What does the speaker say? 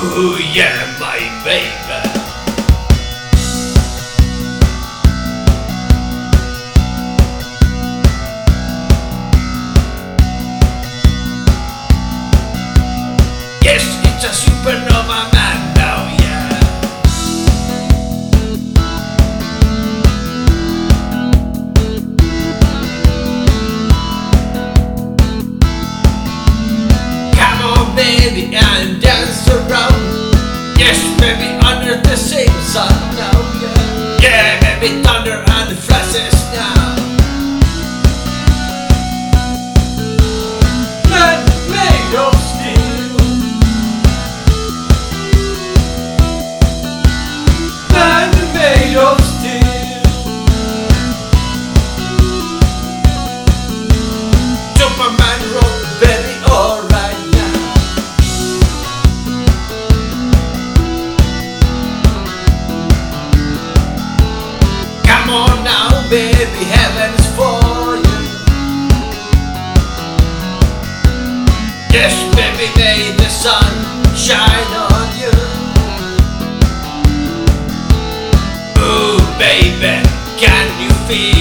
Ooh, yeah, my baby. Yes, it's a supernova man now, yeah. Come on, baby, and dance around. Yes, baby, under the same sun now, yeah. Yeah, baby, thunder and flashes now. Man made of steel. Man made of steel. Superman wrote, baby, alright now. Come on now, baby, heaven's for you. Yes, baby, may the sun shine on you. Ooh, baby, can you feel